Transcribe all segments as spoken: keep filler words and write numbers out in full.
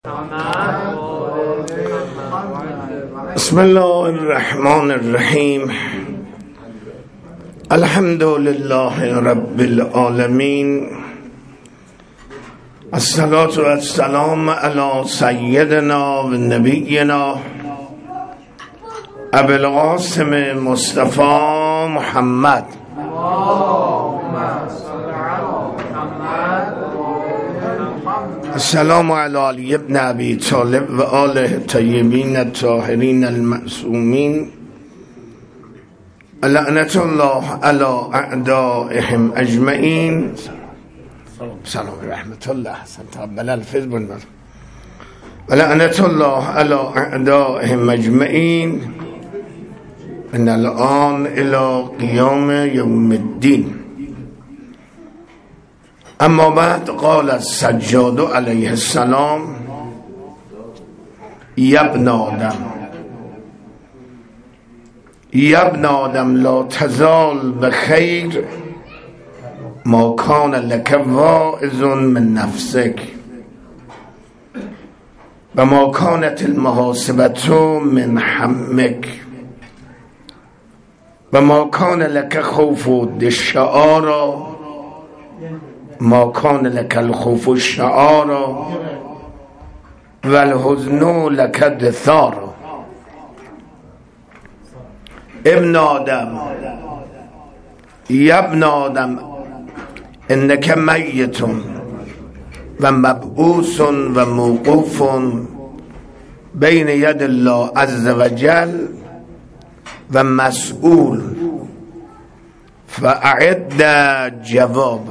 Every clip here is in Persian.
بسم الله الرحمن الرحیم. الحمد لله رب العالمین، الصلاة و السلام علی سیدنا و نبینا ابی القاسم مصطفی محمد. السلام علی علی ابن ابی طالب و آله الطیبین الطاهرین المعصومین، لعنت الله علی اعدائهم اجمعین. سلام رحمت الله تقبل الفضل بالنظر و لعنت الله علی اعدائهم اجمعین من الان الی قیام یوم الدین. اما بعد، قال السجاد علیه السلام: یبن آدم یبن آدم لا تزال بخیر ما کان لک واعظ من نفسک و ما کانت المحاسبة من همک و ما کان لک خوف الشعار ما کان لک الخوف الشعار و الحزن لک الدثار. ابن آدم، یبن آدم، انک میت و مبعوث و موقوف بین ید الله عز و جل و مسئول، فاعد جواب.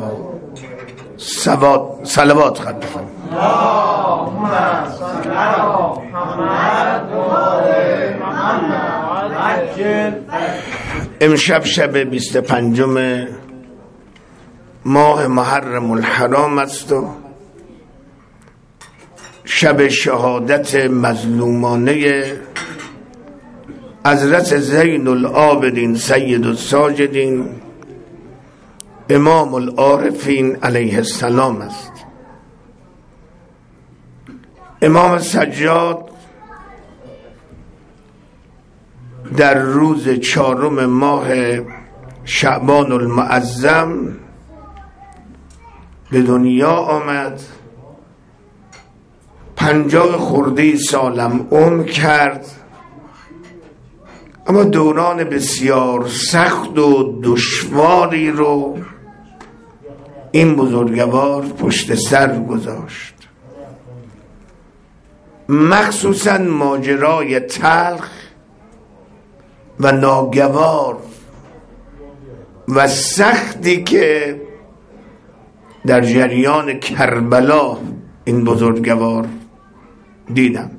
صلوات خدمت اللهم صل علی محمد و آل محمد. امشب شب بیست و پنجم ماه محرم الحرام است و شب شهادت مظلومانه حضرت زین العابدین سید الساجدین امام العارفین علیه السلام است. امام سجاد در روز چهارم ماه شعبان المعظم به دنیا آمد. پنجاه خورده سالم عمر کرد، اما دوران بسیار سخت و دشواری رو این بزرگوار پشت سر گذاشت، مخصوصا ماجرای تلخ و ناگوار و سختی که در جریان کربلا این بزرگوار دیدم،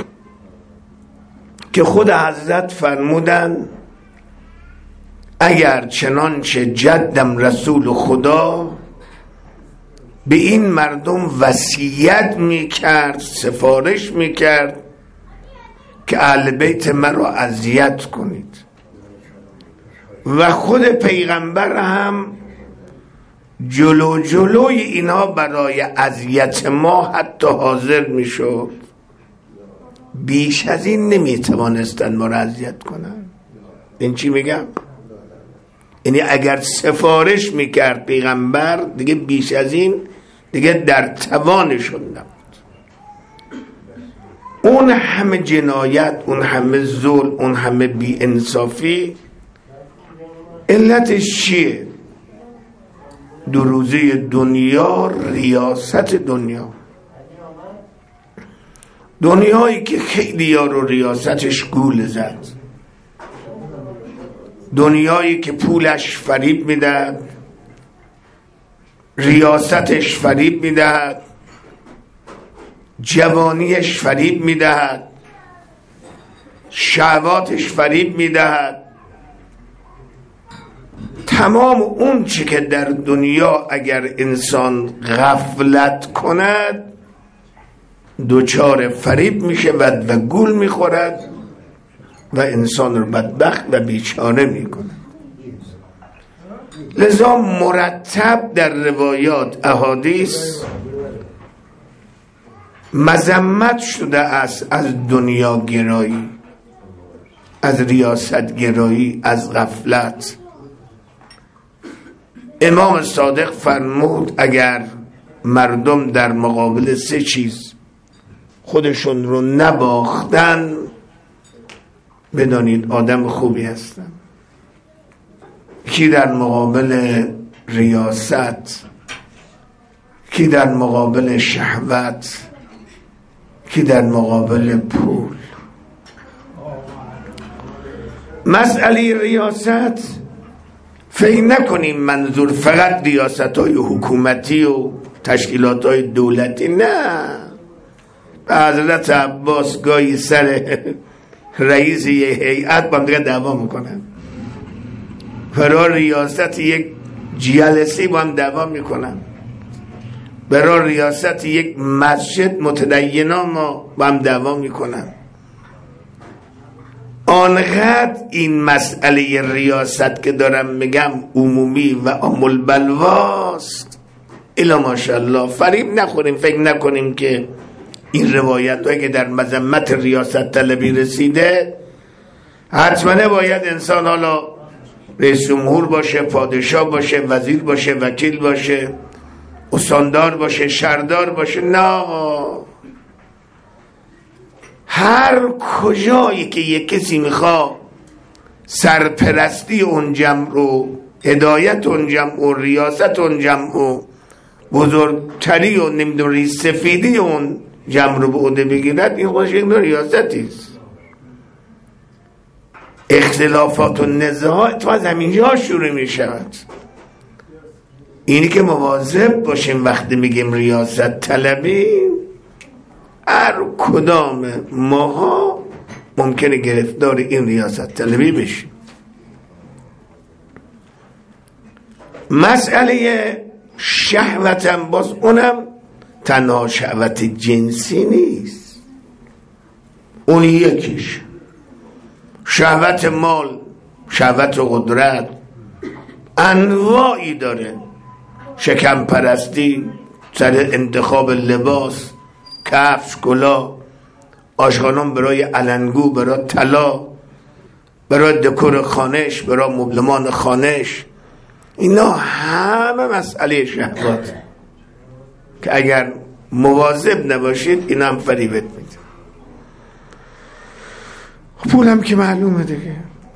که خود حضرت فرمودن اگر چنانچه جدم رسول خدا به این مردم وصیت میکرد، سفارش میکرد که اهل بیت مرا اذیت کنید، و خود پیغمبر هم جلو جلوی اینا برای اذیت ما حتی حاضر میشد، بیش از این نمیتوانستن ما را اذیت کنن. این چی میگم؟ یعنی اگر سفارش میکرد پیغمبر، دیگه بیش از این دیگه در توانشون نبود. اون همه جنایت، اون همه ظلم، اون همه بی انصافی، علتش چیه؟ دو روزه دنیا، ریاست دنیا، دنیایی که خیلی ها رو ریاستش گول زد، دنیایی که پولش فریب میدهد، ریاستش فریب میدهد، جوانیش فریب میدهد، شهواتش فریب میدهد. تمام اون چی که در دنیا اگر انسان غفلت کند دوچار فریب میشه و گول میخورد و انسان رو بدبخت و بیچاره میکنه. لذا مرتب در روایات احادیث مذمت شده است از دنیا گرایی، از ریاست گرایی، از غفلت. امام صادق فرمود اگر مردم در مقابل سه چیز خودشون رو نباختن، بدانید آدم خوبی هستن. کی در مقابل ریاست، کی در مقابل شهوت، کی در مقابل پول. مسئله ریاست فکر نکنیم منظور فقط ریاست های حکومتی و تشکیلات های دولتی، نه. حضرت عباس گاهی سر رئیس یه هیئت با هم دیگه دعوا میکنن، برای ریاست یک جلسه با هم دعوا میکنن، برای ریاست یک مسجد متدینا ما با هم دعوا میکنن. آنقدر این مسئله ریاست که دارم میگم عمومی و عامل بلواست، الا ماشاءالله فریب نخوریم، فکر نکنیم که این روایت هایی که در مذمت ریاست طلبی رسیده حتما باید انسان حالا رئیس جمهور باشه، پادشاه باشه، وزیر باشه، وکیل باشه، استاندار باشه، شهردار باشه. نه، هر کجایی که یک کسی میخواد سرپرستی اون جمع رو، هدایت اون جمع و ریاست اون جمع و بزرگتری و نمیدونی سفیدی اون جمع رو به عهده بگیرد، این خودش یک نوع ریاستی است. اختلافات و نزاعات از همینجا شروع می شود. اینی که مواظب باشیم وقتی میگیم ریاست طلبی، هر کدام ماها ممکنه گرفتار این ریاست طلبی بشیم. مسئله شهوتم باز اونم تنها شهوت جنسی نیست، اون یکیش شهوت مال، شهوت قدرت، انواعی داره. شکم پرستی، سر انتخاب لباس، کفش، کلاه، آشغالان برای علنگو، برای طلا، برای دکور خانش، برای مبلمان خانش، اینا همه مسئله شهوات که اگر مواظب نباشید اینا هم فریبت میده. پولم که معلومه دیگه،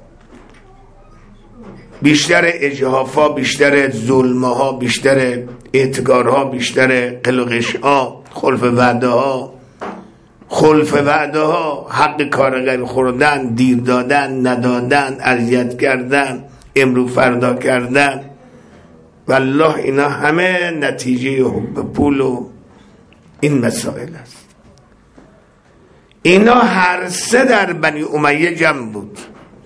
بیشتر اجحافا، بیشتر ظلمها، بیشتر اعتکارها، بیشتر قلقشها، خلف وعده ها، خلف وعده ها، حق کارگر خوردن، دیر دادن، ندادن، اذیت کردن، امرو فردا کردن. والله اینا همه نتیجه حب پول و این مسائل است. اینا هر سه در بنی امیه جمع بود،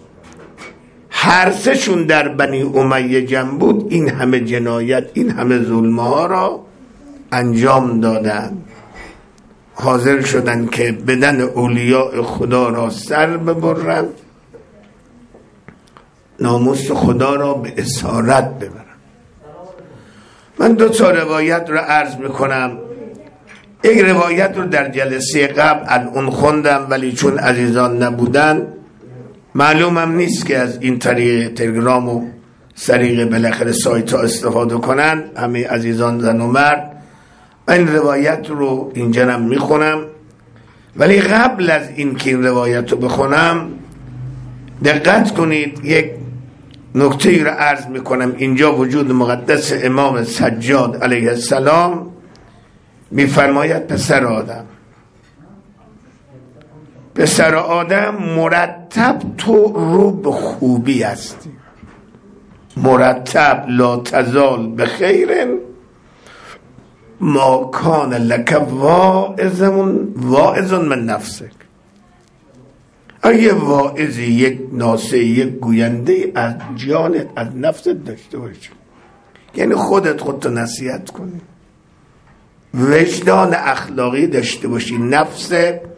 هر سه شون در بنی امیه جمع بود. این همه جنایت، این همه ظلمه ها را انجام دادن، حاضر شدن که بدن اولیاء خدا را سر ببرن، ناموس خدا را به اسارت ببرن. من دو تا روایت رو عرض میکنم. یک روایت رو در جلسه قبل اون خوندم، ولی چون عزیزان نبودن معلومم نیست که از این طریق تلگرام و طریق بالاخره سایت ها استفاده کنن همه عزیزان زن و مرد. من این روایت رو اینجا هم میخونم، ولی قبل از این که این روایت رو بخونم دقت کنید، یک نکته رو عرض میکنم. اینجا وجود مقدس امام سجاد علیه السلام میفرماید پسر آدم، پسر آدم مرتب تو رو به خوبی هستی، مرتب لا تزال بخیر ما کان لک واعظون واعظون من نفسک. اگه واعظی، یک ناصح، یک گوینده از جانت، از نفست داشته باشی، یعنی خودت خودتو نصیحت کنی، وجدان اخلاقی داشته باشی، نفس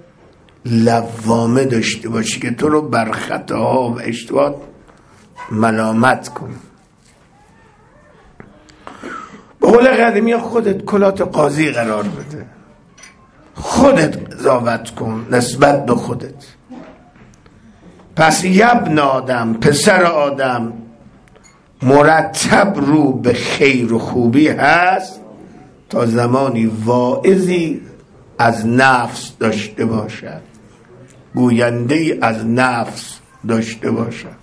لوامه داشته باشی که تو رو بر خطاها و اشتباهات ملامت کنی. به قول قدیمی خودت کلات قاضی قرار بده، خودت قضاوت کن نسبت به خودت. پس یبن آدم، پسر آدم، مرتب رو به خیر و خوبی هست تا زمانی واعظی از نفس داشته باشد، گوینده ای از نفس داشته باشد.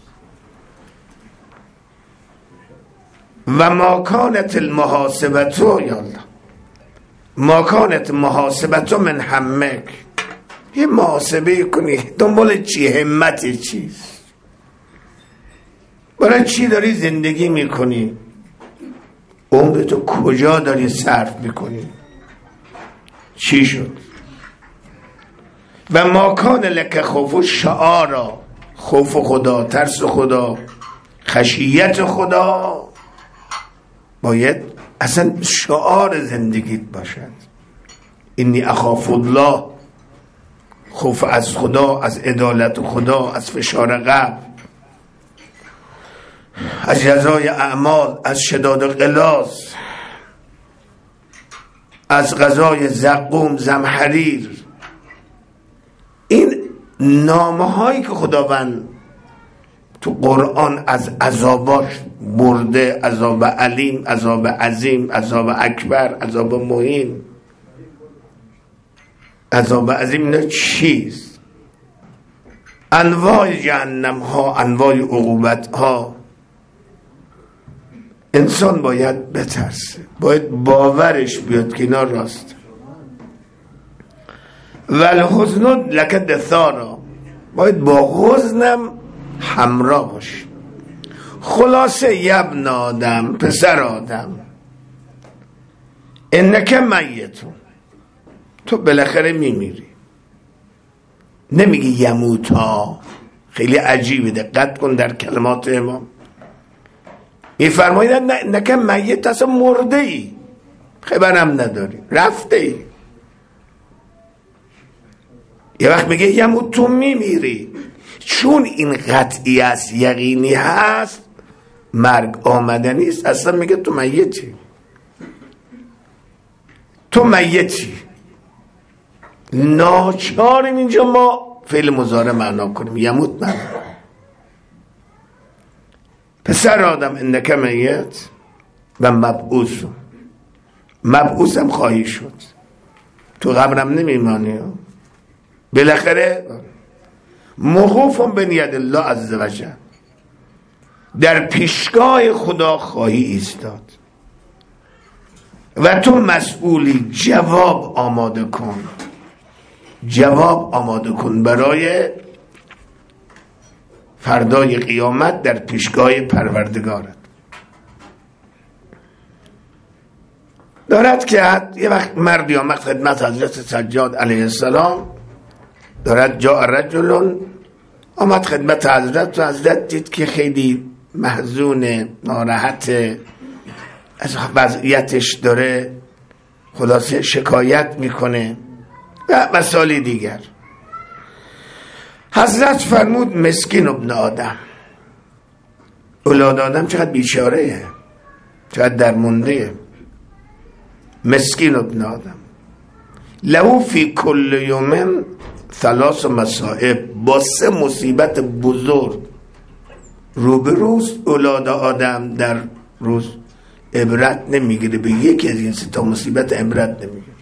و ما کانت المحاسبتو یا الله ما کانت محاسبتو من همک، یه محاسبه کنی دنبال چی؟ همت چیست؟ برای چی داری زندگی میکنی؟ عمرتو کجا داری صرف میکنی؟ چی شد؟ و ما کان لک خوف شعارا، خوف خدا، ترس خدا، خشیت خدا باید اصلا شعار زندگیت باشد. اینی اخاف الله، خوف از خدا، از عدالت خدا، از فشار قبر، از جزای اعمال، از شداد غلاظ، از غذای زقوم زمحریر. این نامه هایی که خداوند تو قرآن از عذاباش برده، عذاب علیم، عذاب عظیم، عذاب اکبر، عذاب مهین، عذاب عظیم، اینا چیست؟ انواع جهنم ها، انواع عقوبت ها. انسان باید بترسه، باید باورش بیاد که اینا راست. والحزن لک دثارا، باید با حزنم همراه باش. خلاصه یبن آدم، پسر آدم، انک میتون، تو بالاخره میمیری. نمیگی یموتا، خیلی عجیبه، دقت کن در کلمات امام. میفرمایید انک میت، اصلا مرده ای، خبرم نداری، رفته ای. یه وقت میگه یموت، تو میمیری. چون این قطعی است، یقینی هست، مرگ آمدنی است، اصلا میگه تو میتی، تو میتی. ناچاریم اینجا ما فعل مضارع معنا کنیم، یموت معنا. پسر آدم انک میت و مبعوث، مبعوث هم خواهی شد، تو قبرم نمیمانی، بالاخره موقوف بین ید الله عز و جل، در پیشگاه خدا خواهی ایستاد و تو مسئولی. جواب آماده کن، جواب آماده کن برای فردای قیامت در پیشگاه پروردگارت. دارد که یه وقت مردی آمد خدمت حضرت سجاد علیه السلام، دارد جا رجل، آمد خدمت حضرت و حضرت دید که خیلی محزون، ناراحت از وضعیتش، داره خلاصه شکایت میکنه و مسائل دیگر. حضرت فرمود مسکین ابن آدم، اولاد آدم چقدر بیچاره، چقدر درمونده. مسکین ابن آدم لهو فی کل یوم ثلاث مصائب، با سه مصیبت بزرگ روبروست. اولاد آدم در روز عبرت نمیگیره، به یکی از این سه تا مصیبت عبرت نمیگیره.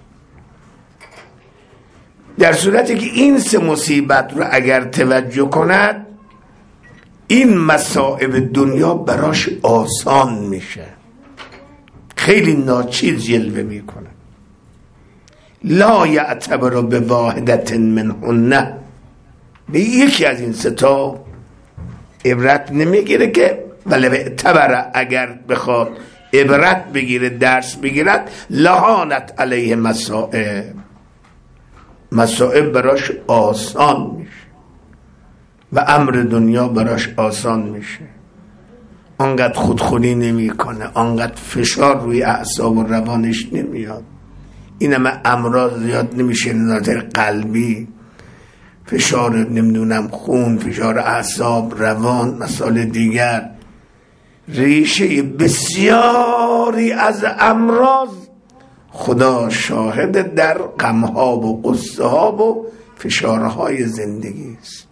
در صورتی که این سه مصیبت رو اگر توجه کند، این مصائب دنیا براش آسان میشه، خیلی ناچیز جلوه میکنه. لا یعتبر به واحدت منهن، به یکی از این سه تا عبرت نمیگیره که، ولی به اعتبر اگر بخواد عبرت بگیره، درس بگیرد، لحانت علیه مصائب، مصائب براش آسان میشه و امر دنیا براش آسان میشه. آنقدر خودخوری نمی کنه، آنقدر فشار روی اعصاب و روانش نمیاد، این همه امراض زیاد نمیشه، نظر قلبی، فشار نمیدونم خون، فشار اعصاب، روان، مسائل دیگر. ریشه بسیاری از امراض خدا شاهد در غمها و غصه ها و فشارهای زندگی است.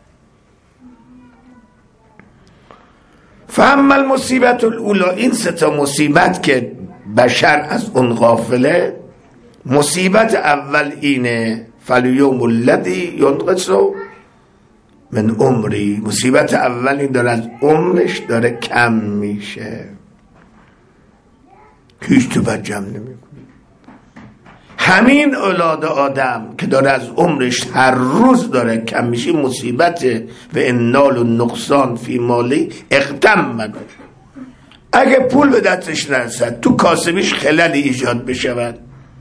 فهم المصیبت الاولا، این سه تا مصیبت که بشر از اون غافله. مصیبت اول اینه فالیوم الذی ینقص من عمری، مصیبت اول این داره از عمرش داره کم میشه، هیچ تو بر جمع نمیکنه. همین اولاد آدم که داره از عمرش هر روز داره کم میشه مصیبت و انال و نقصان فی مالی اقدم. اگه پول به دستش نرسد، تو کاسبیش خللی ایجاد بشود،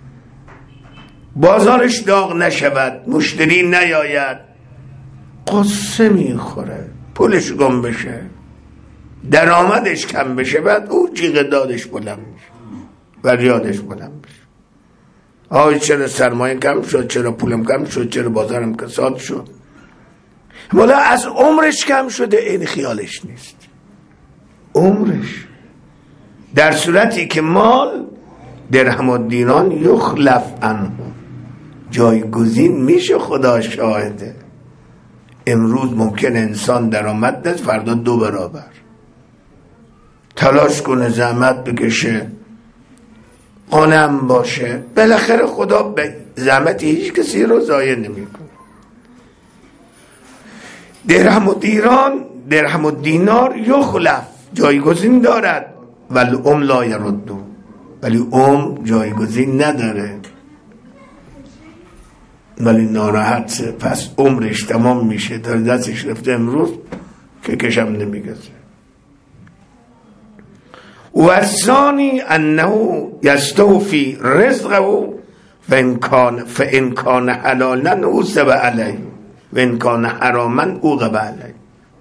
بازارش داغ نشود، مشتری نیاید، قصه میخوره، پولش گم بشه، درآمدش کم بشه، بعد او جیغ دادش بلند میشه و ریادش بلند میشه. آی چرا سرمایه کم شد، چرا پولم کم شد، چرا بازارم کساد شد. مولا از عمرش کم شده، این خیالش نیست، عمرش. در صورتی که مال درهم و دینار یخلف عنه، جایگزین میشه، خدا شاهده. امروز ممکن انسان درآمد نیست، فردا دو برابر تلاش کنه، زحمت بکشه، قانم باشه، بالاخره خدا به زحمت هیچ کسی رو ضایع نمیکنه. درهم و دیران درهم و دینار یخلف، جایگزین دارد، ولی ام لا یردو، ولی ام جایگزین نداره، ولی ناراحت. پس عمرش تمام میشه، تا دستش رفته امروز که کشم نمیگذه. و ثانی انه یستوفی رزقه فان کان فان کان حلالا اوثب علیه و ان کان حراما اوقب علیه.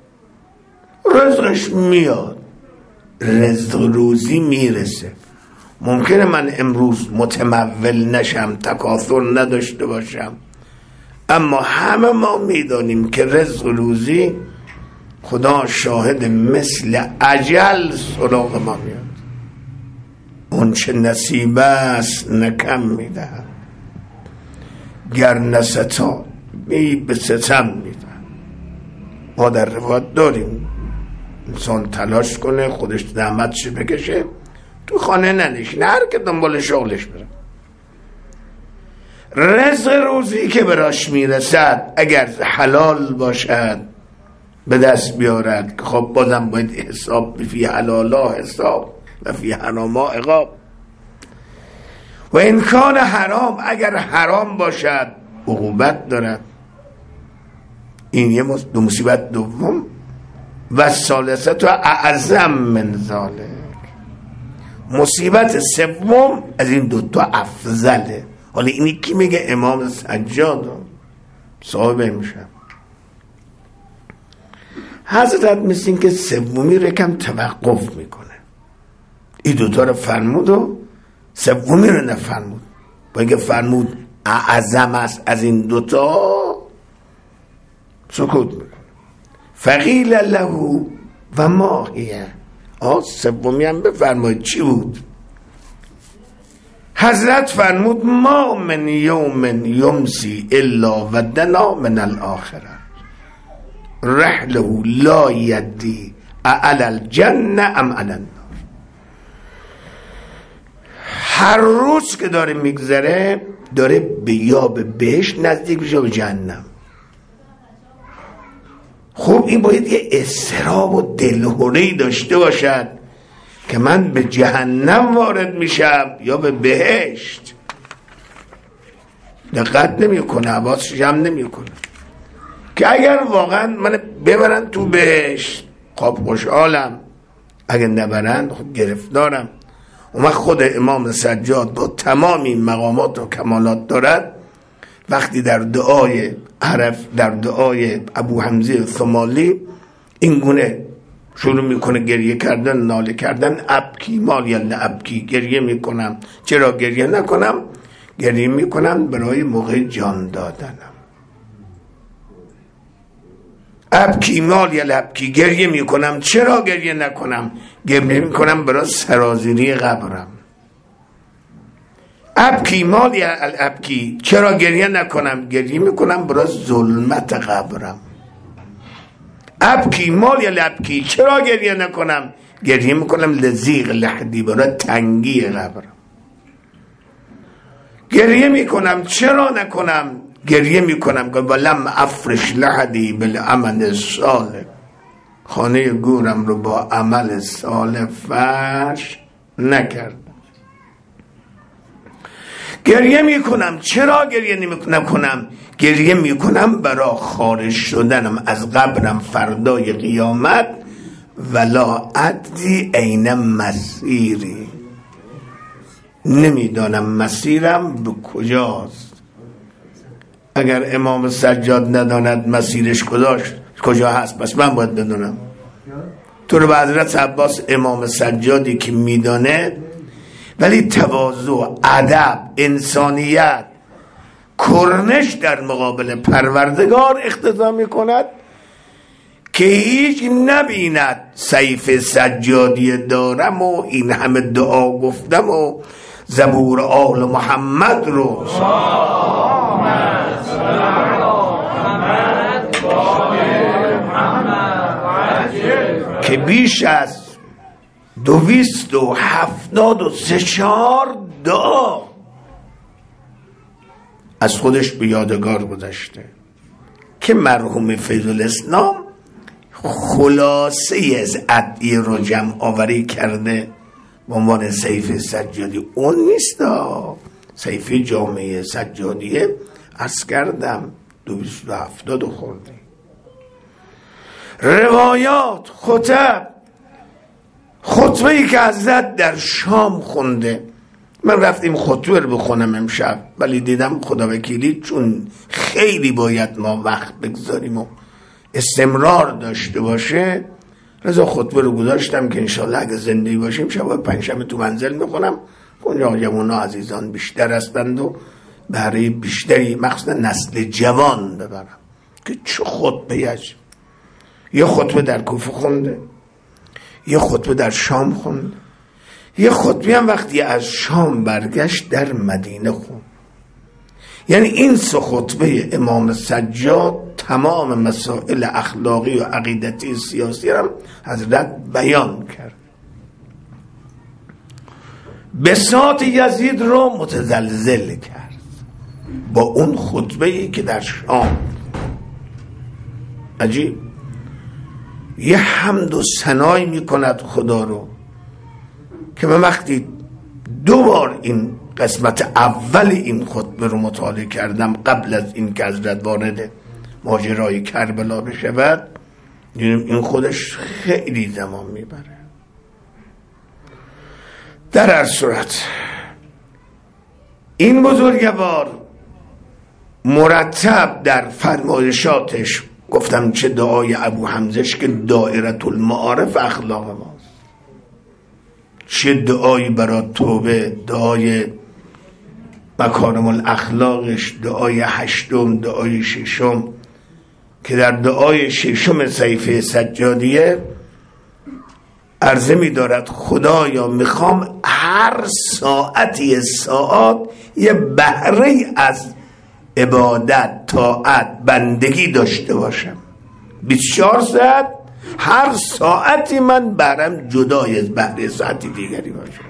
رزقش میاد، رزق روزی میرسه. ممکنه من امروز متمول نشم، تکاثر نداشته باشم، اما همه ما میدانیم که رزق روزی خدا شاهد مثل اجل سراغ ما میاد. اون چه نصیب است نکم میدهد، گر نستا می به ستم میدهد. ما در روایت داریم انسان تلاش کنه، خودش زحمتش بکشه، تو خانه ننشینه، هر که دنبال شغلش بره. رزق روزی که براش میرسد اگر حلال باشد به دست بیارد، خب بازم باید حساب، فی حلالا حساب و فی حراما عقاب. و این کان حرام، اگر حرام باشد عقوبت دارد. این یه دو مصیبت دوم. و ثالثه تو اعظم من ذالک، مصیبت سوم از این دوتا افضله. حالا اینی کی میگه؟ امام سجاد صاحب میشه. حضرت مثل این که سومی رو کم توقف میکنه، این دوتا رو فرمود و سومی رو نفرمود. باید فرمود اعظم است از این دوتا، سکوت میکنه. فقیل له و ما هیه، آه سومی هم بفرماید چی بود؟ حضرت فرمود ما من یوم یمسی الا ودنا من الاخره، رحله لا یدی اعلی الجنه ام علی النار. هر روز که داره میگذره داره به یا به بهشت نزدیک بشه به جهنم. خب این باید یه اضطراب و دلهره‌ای داشته باشد که من به جهنم وارد میشم یا به بهشت. دقت نمیکنه، حواسش هم نمیکنه که اگر واقعا من ببرن تو بهشت خب خوشحالم، اگر نبرن خب گرفتارم. اون خود امام سجاد با تمام این مقامات و کمالات دارد، وقتی در دعای عرف، در دعای ابو حمزه ثمالی این گونه شروع میکنه گریه کردن، ناله کردن. ابکی مال یعنی ابکی، گریه میکنم. چرا گریه نکنم؟ گریه میکنم برای موقع جان دادنم. ابکی مال یعنی ابکی، گریه میکنم. چرا گریه نکنم؟ گریه میکنم برای سرازیری قبرم. ابکی مالی الابکی، چرا گریه نکنم؟ گریه میکنم برای ظلمت قبرم. ابکی مالی الابکی، چرا گریه نکنم؟ گریه میکنم لذیق لحدی، برای تنگی قبرم. گریه میکنم چرا نکنم؟ گریه میکنم که ولم افرش لحدی بالعمل صالح، خانه گورم رو با عمل صالح فرش نکردم. گریه میکنم چرا گریه نکنم؟ گریه میکنم برای خارج شدنم از قبرم فردای قیامت. ولا ادری این مسیری، نمیدانم مسیرم به کجاست. اگر امام سجاد نداند مسیرش کجاست کجا هست، پس من باید بدونم. تو رو به حضرت عباس امام سجادی که میدانه، ولی تواضع، ادب، انسانیت، کرنش در مقابل پروردگار اقتضا میکند که هیچ نبیند سیف سجادی دارم و این همه دعا گفتم و زبور آل محمد رو که بیش از دویست و هفتاد و سه چهار دعا از خودش به یادگار گذاشته که مرحوم فیض الاسلام خلاصه از ادعیه رو جمع آوری کرده به عنوان سیف سجادی. اون نیست، سیف جامعه سجادیه عرض کردم دویست و هفتاد خورده. روایات، خطب، خطبه ای که حضرت در شام خونده. من رفتیم خطبه رو بخونم امشب، ولی دیدم خدا وکیلی چون خیلی باید ما وقت بگذاریم و استمرار داشته باشه، رضا خطبه رو گذاشتم که انشالله اگه زندگی باشیم شب پنجشنبه تو منزل میخونم. اونجا جوان‌ها عزیزان بیشتر هستند و برای بیشتری مخصوصا نسل جوان ببرم که چه خطبه اش. یه خطبه در کوفه خونده، یه خطبه در شام خونده، یه خطبه هم وقتی از شام برگشت در مدینه خوند. یعنی این سه خطبه امام سجاد تمام مسائل اخلاقی و عقیدتی سیاسی هم حضرت بیان کرد. بساط یزید رو متزلزل کرد با اون خطبه‌ای که در شام. عجیب. یه حمد و ثنایی میکند خدا رو که من وقتی دو بار این قسمت اول این خطبه رو مطالعه کردم قبل از این که حضرت وارد ماجرای کربلا بشود، دیدم این خودش خیلی زمان میبره. در هر صورت این بزرگوار مرتب در فرمایشاتش گفتم چه دعای ابو حمزش که دائرة المعارف اخلاق ماست، چه دعایی برای توبه، دعای مکارم الاخلاقش، دعای هشتم، دعای ششم که در دعای ششم صحیفه سجادیه عرضه می دارد خدایا میخوام هر ساعتی ساعت یه بهره از عبادت، طاعت، بندگی داشته باشم. بیست و چهار ساعت هر ساعتی من برم جدای از بهره ساعتی دیگری باشم.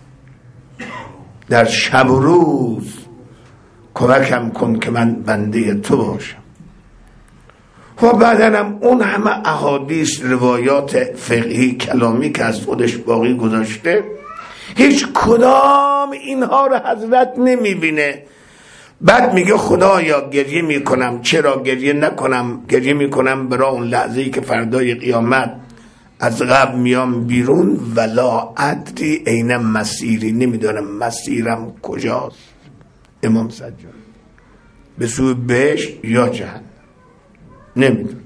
در شب و روز کمکم کن که من بنده تو باشم. و بعدنم اون همه احادیث، روایات فقهی کلامی که از خودش باقی گذاشته، هیچ کدام اینها رو حضرت نمیبینه. بعد میگه خدایا گریه میکنم چرا گریه نکنم؟ گریه میکنم برای اون لحظه‌ای که فردای قیامت از قبر میام بیرون. ولا ادری این مسیری، نمیدونم مسیرم کجاست. امام سجاد به سوی بهشت یا جهنم نمیدونم.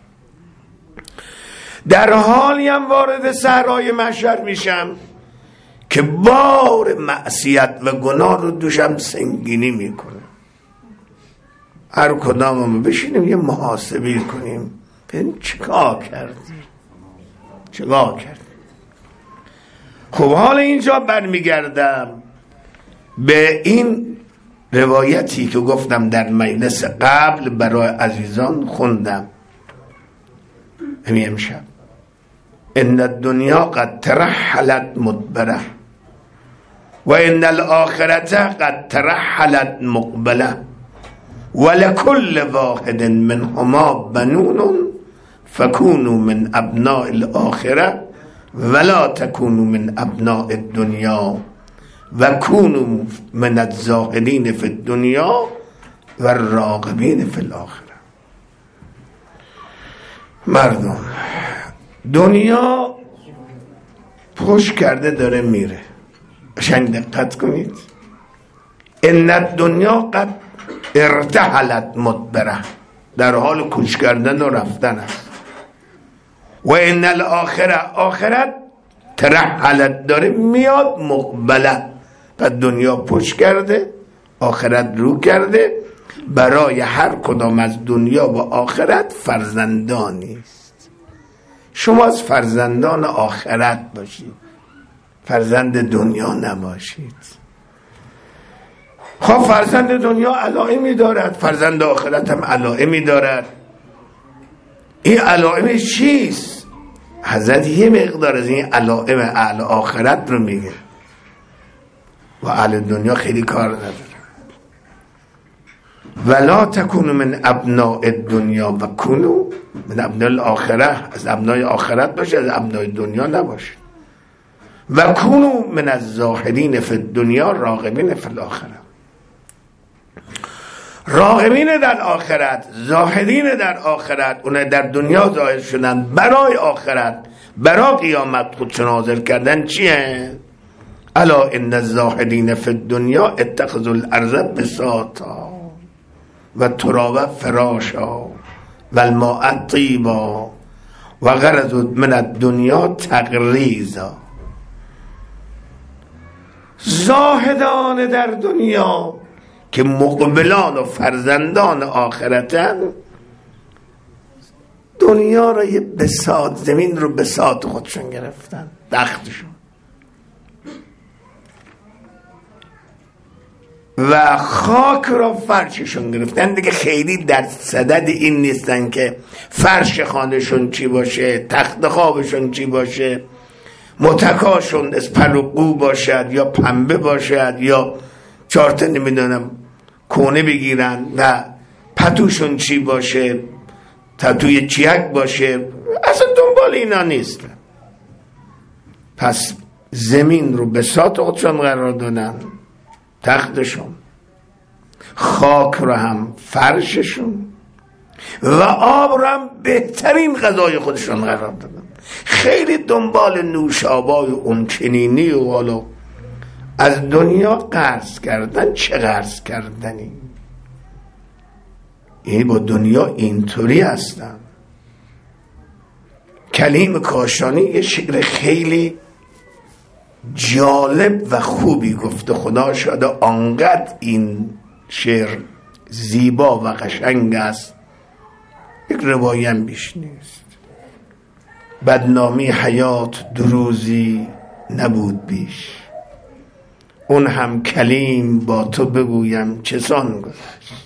در حالی هم وارد صحرای محشر میشم که بار معصیت و گناه رو دوشم سنگینی میکنه. هر کداممون بشینیم یه محاسبه کنیم ببین چیکار کردیم چیکار کردیم. خب حال اینجا برمیگردم به این روایتی که گفتم در مجلس قبل برای عزیزان خوندم همین امشب، ان الدنیا قد ترحلت مدبره و ان الاخرته قد ترحلت مقبله ولكل واحد منهما بنون فكونوا من ابناء الاخره ولا تكونوا من ابناء الدنیا و كونوا من الزاهدین في الدنیا و الراغبین في الاخره. مردم دنیا پشت کرده داره میره، قشنگ دقت کنید. ان الدنیا قد ارتحلت مدبره، در حال کوچ کردن و رفتن است. و ان الاخره، آخرت ترحلت داره میاد مقبله، پس دنیا پشت کرده آخرت رو کرده. برای هر کدام از دنیا و آخرت فرزندانی است. شما از فرزندان آخرت باشید، فرزند دنیا نباشید. خب فرزند دنیا علائمی دارد، فرزند آخرت هم علائمی دارد. این علائم چیست؟ حضرت یه مقدار از این علائم اهل آخرت رو میگه و اهل دنیا خیلی کار نداره. ولا تکونوا من ابناء الدنیا و کونوا من ابناء الاخره، از ابنای آخرت باشه، از ابنای دنیا نباشه. و کونوا من الزاهدین فی الدنیا راغبین فی الاخره، راغبین در آخرت، زاهدین در آخرت. اون در دنیا ظاهر شدن برای آخرت، برای قیامت خودشون حاضر کردن. چیه؟ الا ان الزاهدین فی الدنیا اتخذوا الارض بساطا و تراب فراشا و الماء طیبا و غرضوا من الدنیا تغریزا. زاهدان در دنیا که مقبلان و فرزندان آخرتن، دنیا را یه بساط، زمین رو بساط خودشون گرفتن، تختشون، و خاک را فرششون گرفتن. دیگه خیلی در صدد این نیستن که فرش خانهشون چی باشه، تخت خوابشون چی باشه، متکاشون اسپر و قو باشد یا پنبه باشد یا چارت نمیدونم کونه بگیرن و پتوشون چی باشه، تتوی چیک باشه. اصلا دنبال اینا نیستن. پس زمین رو بساط خودشون قرار دادن، تختشون، خاک رو هم فرششون و آب رو هم بهترین غذای خودشون قرار دادن. خیلی دنبال نوشابای اون چنینی و حالا از دنیا قرض کردن. چه قرض کردنی؟ این با دنیا اینطوری هستن. کلیم کاشانی یه شعر خیلی جالب و خوبی گفته، خدا شاده آنقدر این شعر زیبا و قشنگ است، یک روایت بیش نیست. بدنامی حیات دو روزی نبود بیش، اون هم کلیم با تو بگویم چسان گذشت.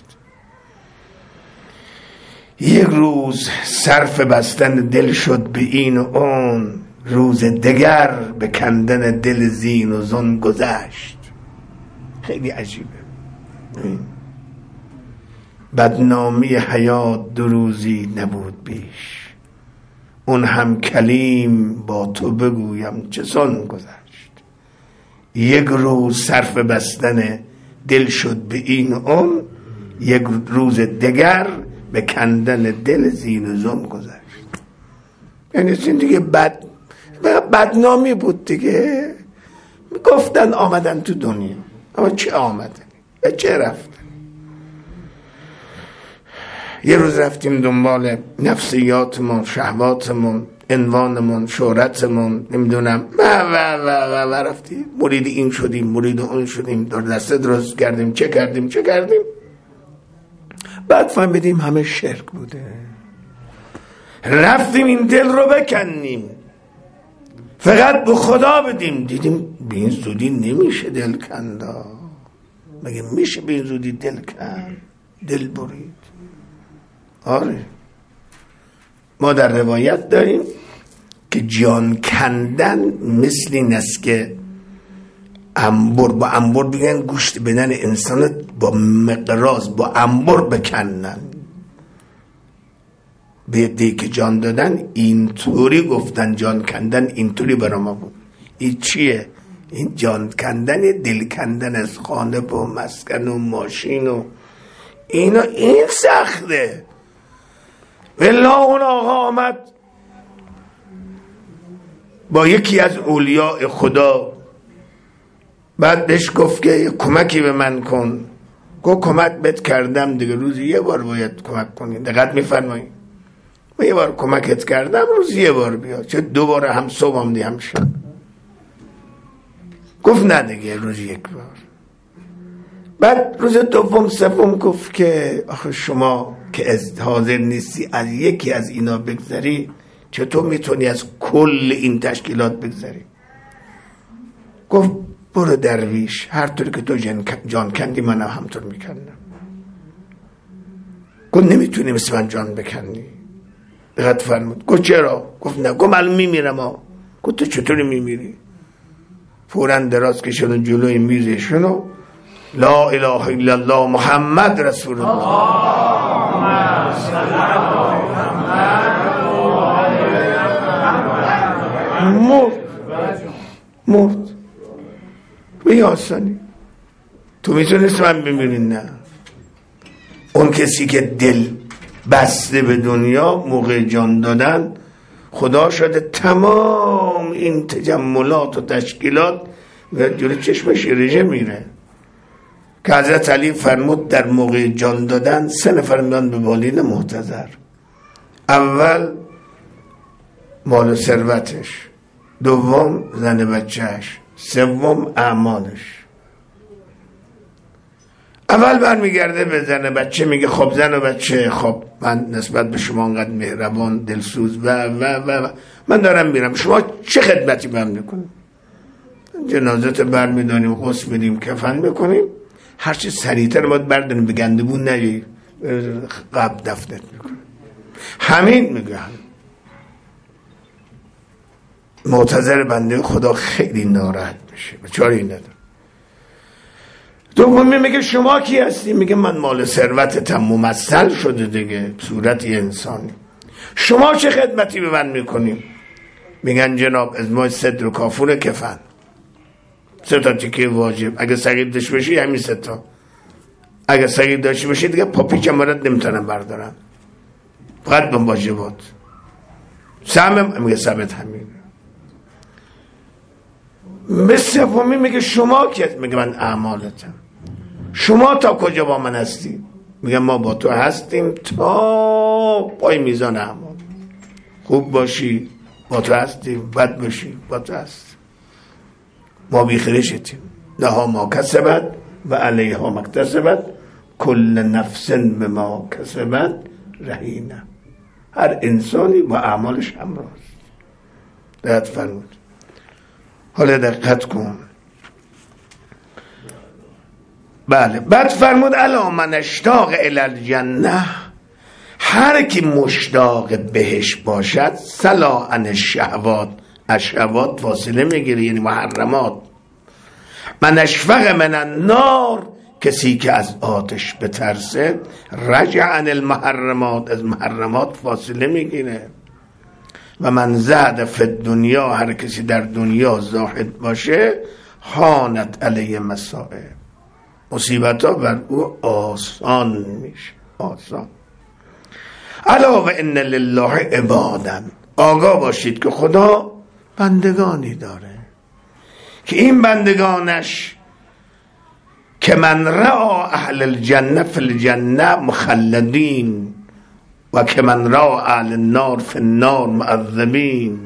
یک روز صرف بستن دل شد به این و اون، روز دگر به کندن دل زین و زن گذشت. خیلی عجیبه. بدنامی حیات دو روزی نبود بیش، اون هم کلیم با تو بگویم چسان گذشت. یک روز صرف بستن دل شد به این و اون، یک روز دگر به کندن دل زین و زن گذشت. یعنی زندگی بد بدنامی بود دیگه. گفتن آمدن تو دنیا، اما چه آمدن؟ چه رفتن؟ یه روز رفتیم دنبال نفسیاتمون، شهواتمون، عنوانمون، شهرتمون، نمیدونم و و و و و رفتیم مرید این شدیم، مرید اون شدیم، دور دسته درست کردیم، چه کردیم چه کردیم. بعد فهمیدیم همه شرک بوده. رفتیم این دل رو بکنیم، فقط به خدا بدیم، دیدیم به این زودی نمیشه دل کندا. مگه میشه به این زودی دل کن دل برید؟ آره ما در روایت داریم که جان کندن مثل این است که انبر با انبر بگن گوشت بدن انسان با مقراض با انبر بکنن. به دی که جان دادن اینطوری گفتن جان کندن اینطوری برا ما بود. این چیه؟ این جان کندن دل کندن از خانه و مسکن و ماشین و اینا این سخته. والله اون آقا آمد با یکی از اولیاء خدا، بعد بهش گفت که کمکی به من کن. گفت کمک بهت کردم دیگه، روزی یه بار باید کمک کنی. دقت میفرمایید من یه بار کمکت کردم روزی یه بار بیا، چه دو بار هم صبح هم دی هم شب. گفت نه دیگه روزی یک بار. بعد روز دوم سوم گفت که آخه شما که از حاضر نیستی از یکی از اینا بگذری، چطور میتونی از کل این تشکیلات بگذری؟ گفت برو درویش، هر طور که تو جان کندی من هم همطور میکندم. گفت نمیتونی مثل من جان بکندی. دقت فرمود. گفت چرا؟ گفت نه. گفت من میمیرم ها. گفت تو چطوری میمیری؟ فوراً دراز کشید جلوی میزشون و لا اله الا الله محمد رسول الله مرد مرد به آسانی. تو میتونست من بمیرین؟ نه. اون کسی که دل بسته به دنیا موقع جان دادن خدا شده تمام این تجملات و تشکیلات و جلوی چشمش رژه میره که حضرت علی فرمود در موقع جان دادن سه نفر میان به بالین محتضر. اول مال و ثروتش، دوم زن بچهش، سوم اعمالش. اول برمیگرده به زن بچه میگه خب زن و بچه، خب من نسبت به شما انقدر مهربان دلسوز و و و من دارم میرم، شما چه خدمتی بهم میکنیم؟ جنازت برمیداریم، غسل میدیم، کفن میکنیم، هرچی سریعتر باید برداریم به گندبون نگی قبل دفنت میکنیم. همین میگه. معتذر بنده خدا خیلی ناراحت میشه، چاره نداره. دومی میگه شما کی هستی؟ میگه من مال ثروتتم ممثل شده دیگه صورت انسانی. شما چه خدمتی به من میکنیم؟ میگن جناب از ما صدر و کافور کفن، سه تا تیکه واجب، اگه صغیر داشته باشی همین سه تا، اگه صغیر داشته باشی دیگه پاپیچ امارت نمیتونم بردارم، فقط به واجبات. سهم میگه سمت همین. به سومی میگه شما کی؟ میگه من اعمالتم. شما تا کجا با من هستی؟ میگه ما با تو هستیم تا پای میزان اعمال. خوب باشی با تو هستیم، بد باشی با تو هستیم، ما بیخریشتیم. لها ما کسبت و علیها ما اکتسبت کل نفس به ما کسبت رهینه. هر انسانی با اعمالش همراه است. دقت فرمود. حالا دقت کن. بله بعد فرمود الا من اشتاق الی الجنه، هر کی مشتاق بهش باشد سلا عن الشهوات، الشهوات فاصله میگیره یعنی محرمات. من اشفق من النار، کسی که از آتش بترسه رجع عن المحرمات، از محرمات فاصله میگیره. و من زهد فی الدنیا، هر کسی در دنیا زاهد باشه هانت علیه مصائب، مصیبت ها بر او آسان میشه. آسان. الا و ان لله عبادا، آگاه باشید که خدا بندگانی داره که این بندگانش که من رأى اهل الجنه فی الجنه مخلدین و که من رأى اهل النار فی النار معذبین،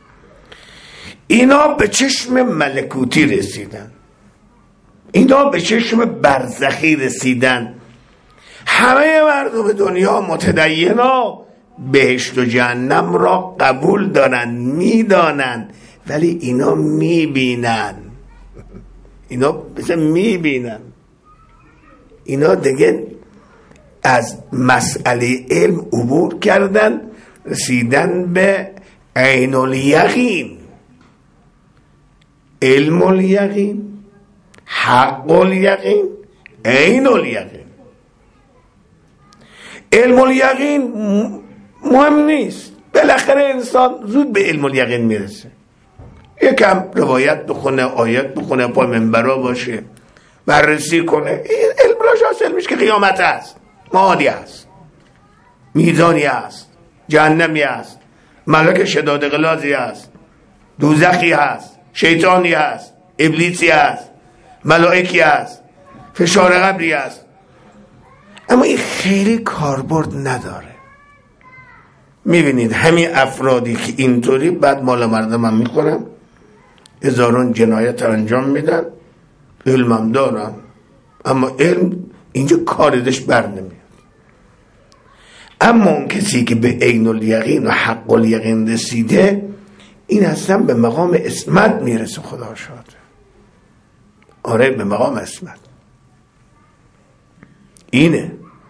اینا به چشم ملکوتی رسیدن، اینا به چشم برزخی رسیدن. همه مردم دنیا متدینا بهشت و جهنم را قبول دارن، میدانن، ولی اینا میبینن، اینا مثل میبینن. اینا دیگه از مسئله علم عبور کردن، رسیدن به عین الیقین، علم الیقین، حق الیقین، عین الیقین. علم الیقین مهم نیست، بالاخره انسان زود به علم الیقین میرسه. یکم روایت بخونه، آیت بخونه، پا منبرا باشه، بررسی کنه، این علم راش حاصل میشه که قیامت هست، معادی هست، میزانی هست، جهنمی هست، ملک شداد غلازی هست، دوزخی هست، شیطانی هست، ابلیسی هست، ملائکی هست، فشار قبری هست. اما این خیلی کاربرد نداره. میبینید همین افرادی که اینطوری بعد مال مردم هم میخورن، هزاران جنایت انجام میدن، علمم دارن اما علم اینجا کاردش بر نمیاد. اما اون کسی که به عین الیقین و حق الیقین رسیده، این اصلا به مقام عصمت میرسه. خدا شاد. آره به مقام عصمت. اینه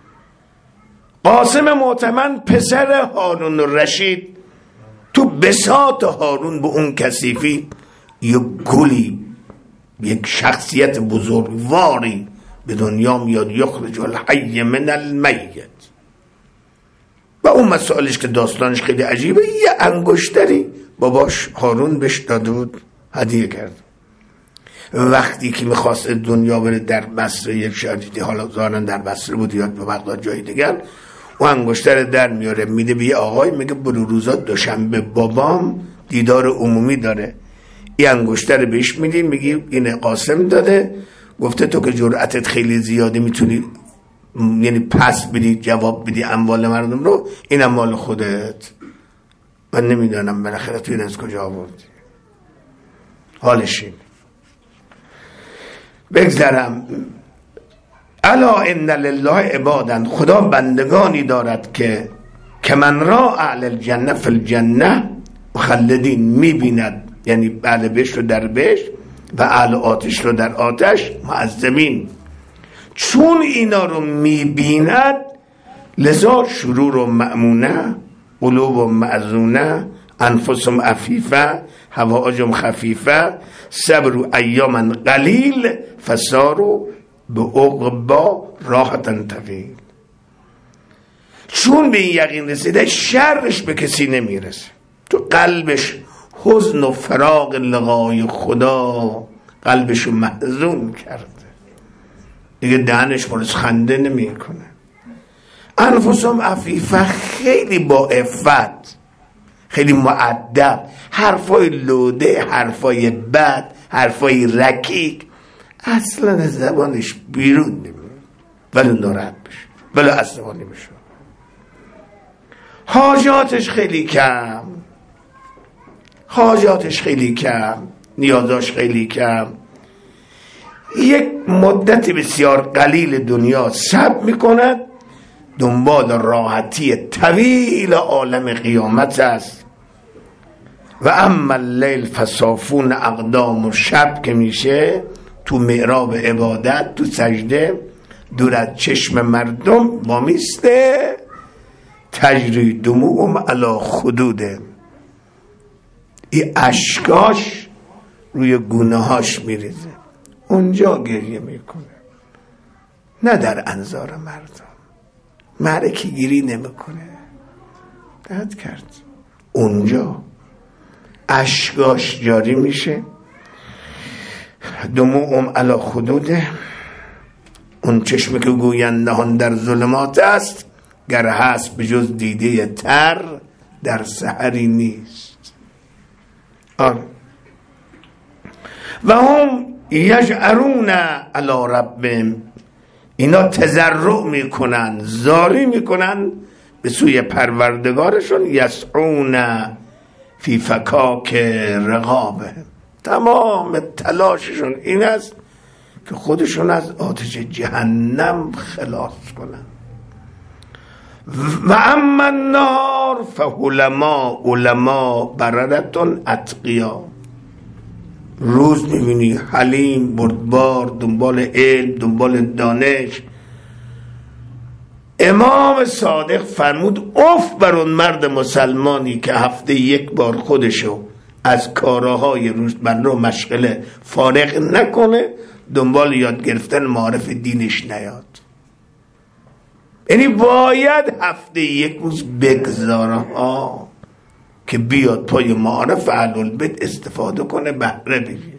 قاسم معتمن پسر هارون الرشید تو بساط هارون به اون کثیفی یک گلی، یک شخصیت بزرگواری به دنیا میاد، یخرج الحی من المیت. و اون مسائلش که داستانش خیلی عجیبه، یه انگشتری باباش هارون بهش داده بود، هدیه کرد. وقتی که میخواست دنیا بره در بصره، یک شهریدی حالا ظاهرا در بصره بود یا به بغداد جای دیگر، اون انگشتر در میاره میده به یه آقای، میگه برو روزا دوشنبه بابام دیدار عمومی داره، این انگشتر بهش میدی، میگی این قاسم داده، گفته تو که جرأتت خیلی زیاده میتونی یعنی پس بدی، جواب بدی اموال مردم رو، این اموال خودت. من نمیدانم بالاخره تو این از کجا آوردی. حالش این بگذرم. الا ان لله عبادا، خدا بندگانی دارد که که من را اهل الجنه فی الجنه مخلدین، میبیند یعنی اهل بهشت رو در بهشت و اهل آتش رو در آتش معذبین. چون اینا رو میبیند لذا شرور و مأمونه، قلوب و معزونه، انفسم عفیفه، هوایجم خفیفه، صبر و ایاما قلیل، فسارو به عقبا راحتا طویل. چون به این یقین رسیده شرش به کسی نمیرسه، تو قلبش حزن و فراق لقای خدا قلبشو محزون کرده، دیگه دهنش پرس خنده نمی کنه. انفسم عفیفه، خیلی با عفت، خیلی مؤدب، حرفای لوده، حرفای بد، حرفای رکیک اصلا از زبانش بیرون نمیاد، ولی ناراحت بشه، ولی عصبانی بشه. حاجاتش خیلی کم، حاجاتش خیلی کم، نیازاش خیلی کم. یک مدت بسیار قلیل دنیا صبر میکند، دنبال راحتی طویل عالم قیامت است. و اما اللیل فصافون اقدام، و شب که میشه تو محراب عبادت، تو سجده، دور از چشم مردم با میسته، تجری دموعهم علی خدوده، این اشکاش روی گونه هاش میریزه، اونجا گریه میکنه، نه در انظار مردم. معرکی گیری نمیکنه، دهت کرد، اونجا اشکاش جاری میشه. دموعهم علی خدوده، اون چشمی که گویند نهان در ظلمات است، گر هست به جز دیده تر در سحری نیست. آن و هم یجعرون علی ربهم، اینا تضرع میکنن، زاری میکنن به سوی پروردگارشون، یسعون فی فکاک رقابه، تمام تلاششون این است که خودشون از آتش جهنم خلاص کنن. و اما النار فعلما، علما بررتون اتقیا، روز میبینی حلیم، بردبار، دنبال علم، دنبال دانش، امام صادق فرمود اف بر اون مرد مسلمانی که هفته یک بار خودشو از کارهای روزمره مشغله فارغ نکنه، دنبال یاد گرفتن معارف دینش نیاد. یعنی باید هفته یک روز بگذاره ها که بیاد پای معارف اهل‌البیت استفاده کنه، بهره بگیره.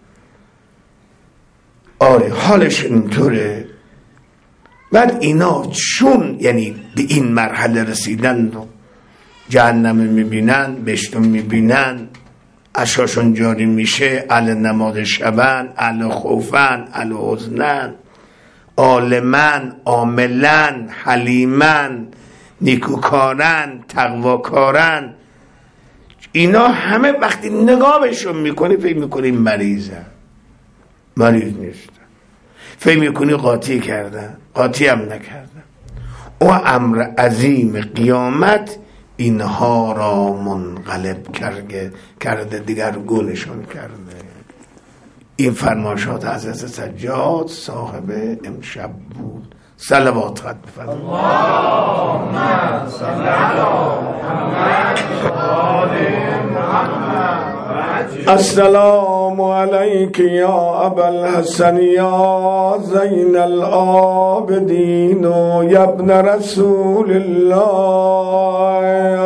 آره حالش اینطوره. بعد اینا چون یعنی به این مرحله رسیدن و جهنم میبینن، بهشتون میبینن، اشاشون جاری میشه، اهل نماز شبن، اهل خوفن، اهل حزنن، عالمن، عاملن، حلیمن، نیکوکارن، تقواکارن، اینا همه وقتی نگاه بهشون میکنی فکر میکنی مریضن. مریض نیستن. فکر میکنی قاطی کردن، قاطی هم نکردن. او امر عظیم قیامت اینها را منقلب کرده کرده دیگرگونشون کرده. این فرمایشات حضرت سجاد صاحب امشب بود. صلوات خط بفرمایید. اللهم صل علی محمد. السلام علیک یا ابا الحسن یا زین العابدین یا ابن رسول الله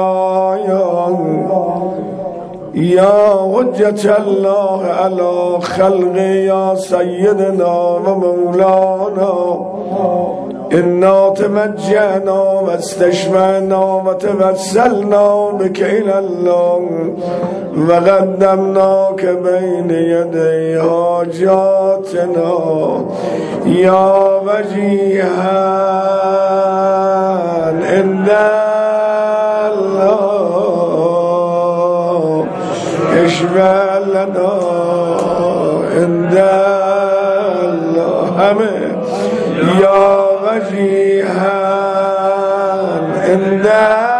یا حجت الله علی خلق یا سیدنا و مولانا انا تمجعنا و استشفعنا و توسلنا بك الى الله و قدمناك بین یدی حاجاتنا یا وجیها عند الله اشفع لنا عند الله همه یا وجیها عند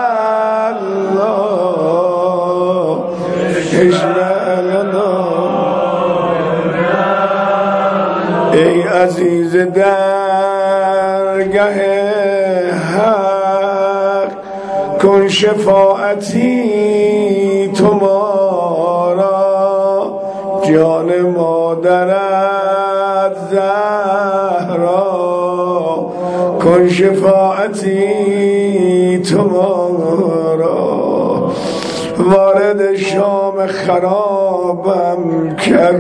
الله اشفع لنا. ای عزیز درگه حق کن شفاعتی تمارا جان مادرت زهرا کن شفاعتی تمارا وارد شام خرابم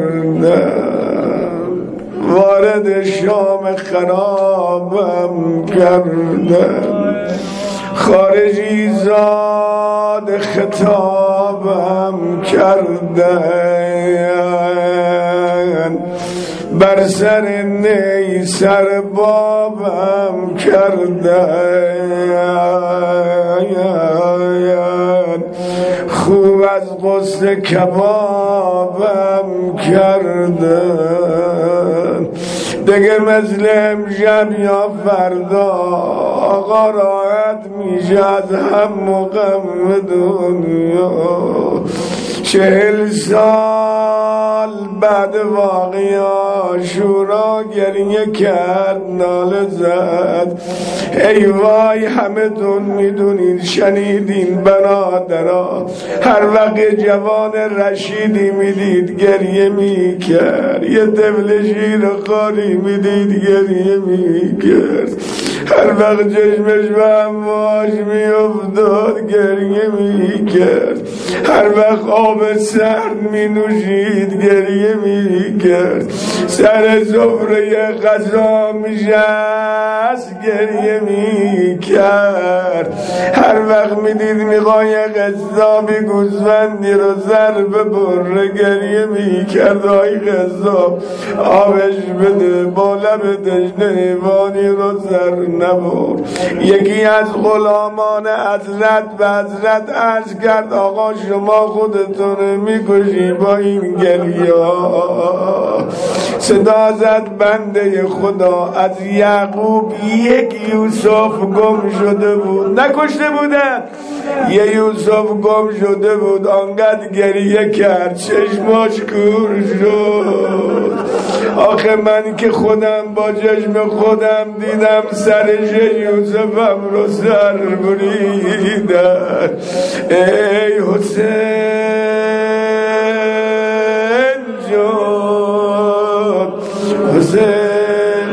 کردن وارد شام خرابم کردن خارجی زاد خطابم کردن بر سر نی سر بابم کردن خوب از قصد کبابم کردن دیگه مثل امشب یا فردا آقا راحت میشه از هم و غم دنیا. چهل سال بعد واقعی عاشورا گریه کرد ناله زد ای وای همه تون میدونین شنیدین برادرها هر وقت جوان رشیدی میدید گریه میکرد یه طفل شیر خالی میدید گریه میکرد هر وقت چشمش به امواج میافتاد گریه میکرد هر وقت آب سرد می نوشید گریه می کرد سر سفره غذا می شست گریه می کرد هر وقت می دید می قای قصابی گوسفندی رو ضرب بره گریه می کرد آی قصاب آبش بده با لب تشنه حیوانی رو سر نبر. یکی از غلامان حضرت به حضرت عرض کرد آقا شما خودتون میکشی با این گریه صدا زد بنده خدا از یعقوب یک یوسف گم شده بود نکشته بودن یه یوسف گم شده بود، آنقدر گریه کرد چشماش کور شد. آخه من که خودم با چشم خودم دیدم سرش یوسفم رو سر بریدن. ای حسین جان، حسین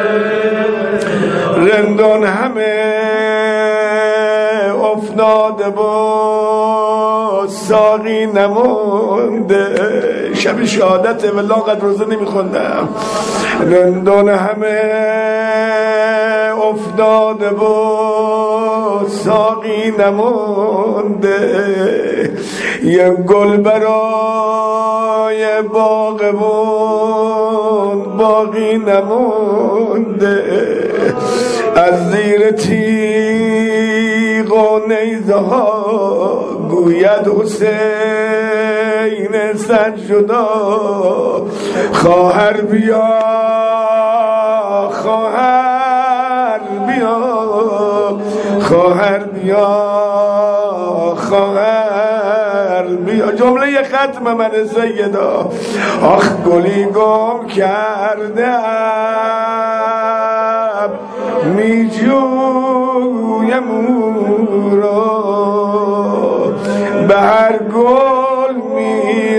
رندان همه افتاده با ساقی نمونده. شب شهادته والله قد روزه نمیخوندم. رندان همه افتاده با ساقی نمونده. یک گل برای باغبون باقی نمونده. از زیر تیغ و نیزه ها گوید حسین سجدا. خواهر بیا خواهر بیا خواهر بیا خواهر بیا. جمله ختم من سیدا. آخ گلی گم کردم می جویم او را، به هر گل می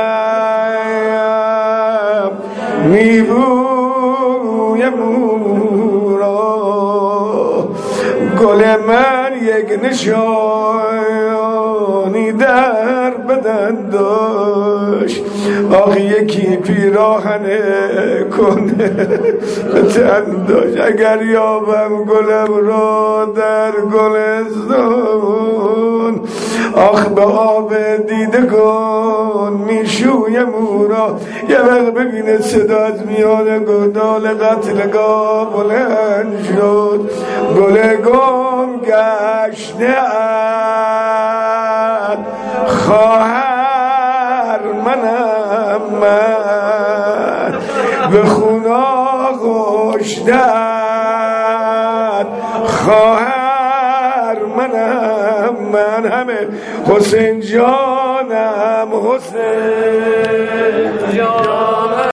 رسم می بویم او را. گل من یک نشانی در بدن داشت. آخ یکی پیراهن کنه تن داشت. اگر یابم گلم را در گلستان، آخ به آب دیدگان میشویم او را. یه وقت ببینه صدا از میان گودال قتلگاه بلند شد. گل گم گشته ام خواهر منم من، به خونا گشتن خواهر منم من. همه حسین جانم حسین جانم.